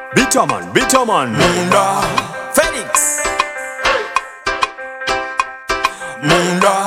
Bitterman Munda Felix Munda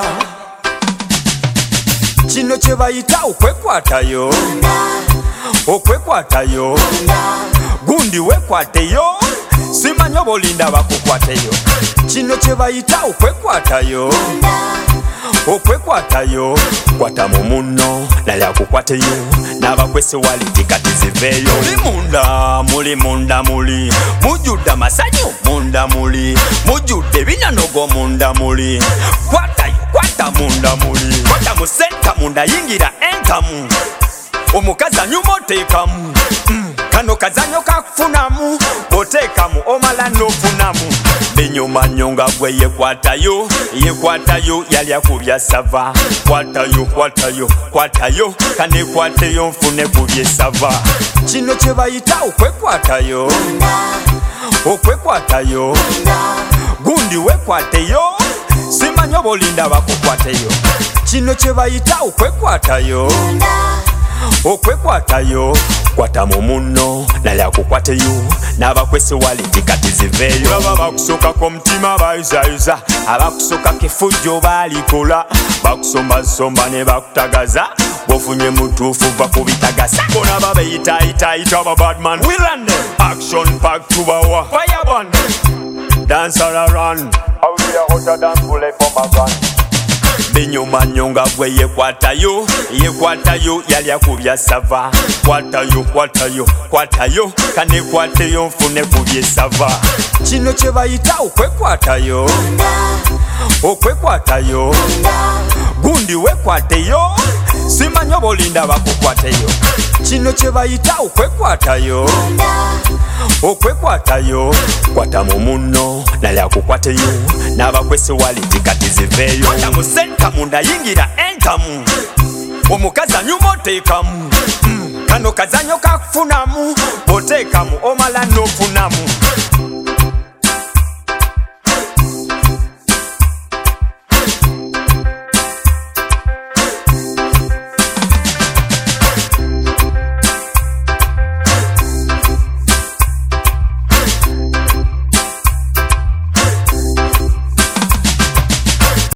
kino kye bayita okwekwatayo okwekwatayo gundi wekwateyo simanyi oba olinda bakukwateyo kino kye bayita okwekwatayo okwekwatayo kwata mu munno naye akukwateyo n'abakwese waliti kati ziveeyo muli munda muli mujjudde amasanyu munda muli mujjudde binanogo munda muli kwatayo kwata munda muli kwata mu senta munda yingira entamu omukazi anyuma oteekamu kano kazanyo kakufunamu oteekamu omala n'ofunamu binyumanyo nga gwe yekwatayo yali akubya sava kwatayo kanekwateyo nfune kubye sava kino kye bayita okwekwatayo gundi wekwateyo simanyi oba olinda bakukwateyo kino kye bayita okwekwatayo kwata mu munno naye akukwateyo n'abakwese waliti kati ziveeyo baba bakusokako omutima bayuzaayuza abakusokako effujjo balikola bakusombasomba ne bakutagaza bwofunye mutuufu va kubitagasa bona babeyitayita ba badman we run them action pack tubawa fireban dance all around how we are hotter than bullet from a gun binyumanyo nga gwe yekwatayo yali akubya sava kwatayo kanekwateyo nfune kubye sava kino kye bayita okwekwatayo gundi wekwateyo simanyi oba olinda bakukwateyo kino kye bayita okwekwatayo kwata mu munno naye akukwateyo n'abakwese waliti kati ziveeyo kwata mu senta munda yingira entamu omukazi anyuma oteekamu kano kazanyo kakufunamu oteekamu omala n'ofunamu